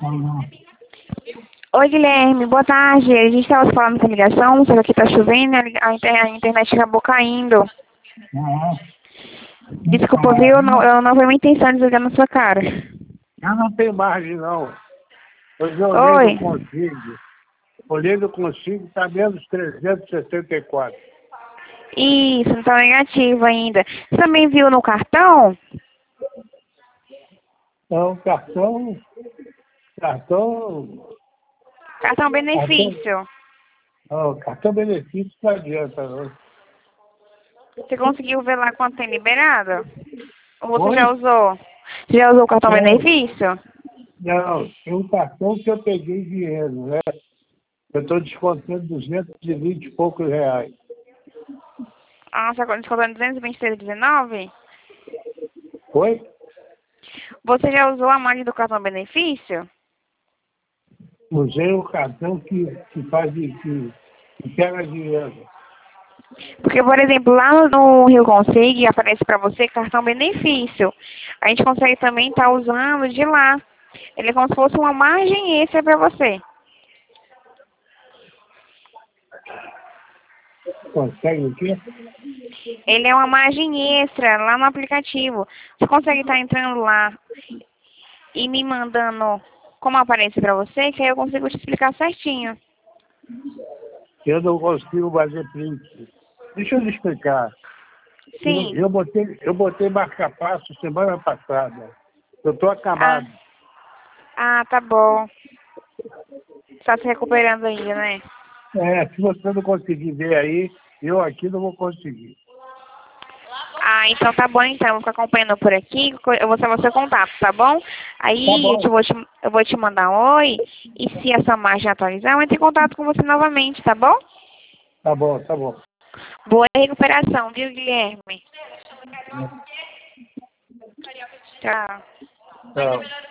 Oi, Guilherme, boa tarde. A gente estava falando com a ligação, só que aqui tá chovendo, a internet acabou caindo. Desculpa, viu? Eu não foi minha intenção de jogar na sua cara. Eu não tenho margem, não. Eu já Oi. olhei no consigo, está menos 374. Isso, não tá negativo ainda. Você também viu no cartão? Então, cartão, Cartão benefício. cartão benefício não adianta, não. Você conseguiu ver lá quanto tem liberado? Ou você Oi? já usou? Você já usou o cartão Não, benefício? não, tem um cartão que eu peguei dinheiro, né? Eu estou descontando 220 e poucos reais. Ah, você está descontando 223,19? Oi? Você já usou a margem do cartão benefício? Usei o cartão que pega dinheiro. Porque, por exemplo, lá no Rio Consig aparece para você cartão benefício. A gente consegue também estar usando de lá. Ele é como se fosse uma margem extra para você. Consegue o quê? Ele é uma margem extra lá no aplicativo. Você consegue estar entrando lá e me mandando como aparece para você, que aí eu consigo te explicar certinho. Eu não consigo fazer print. Deixa eu lhe explicar. Sim. Eu botei marca-passo semana passada. Eu estou acabado. Tá bom. Está se recuperando ainda, né? Se você não conseguir ver aí, eu aqui não vou conseguir. Então tá bom então, eu vou ficar acompanhando por aqui, eu vou salvar seu contato, tá bom? Tá Aí bom, eu vou te mandar um oi, e se essa margem atualizar, eu entro em contato com você novamente, tá bom? tá bom, tá bom. Boa recuperação, viu, Guilherme? Tchau. Tchau.